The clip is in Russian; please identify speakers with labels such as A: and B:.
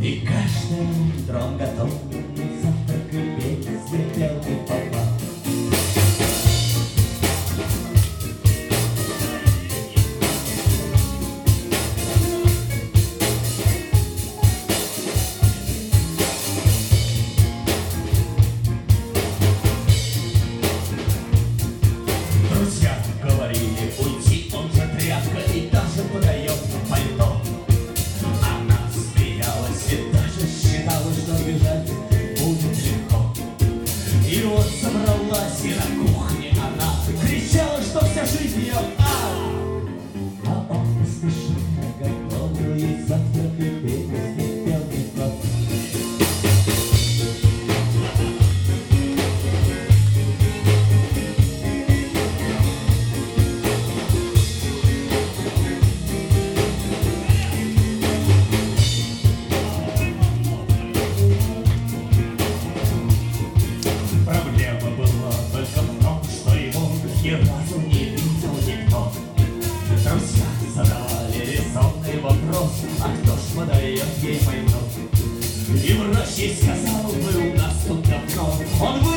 A: И каждым утром готовый завтрак и песни пел и папа. Друзья говорили, уйти он же тряпка и даже подает пальто. Она смеялась и даже считала, что бежать будет легко. И вот собралась, и на кухне она кричала, что вся жизнь ее А он поспешил, готовил ей завтрак и песни пел и папа. Проблема была только в том, что его ни разу не видел никто. Друзья задавали резонный вопрос, а кто ж подает ей пальто? И врач ей сказал, вы у нас тут давно. Он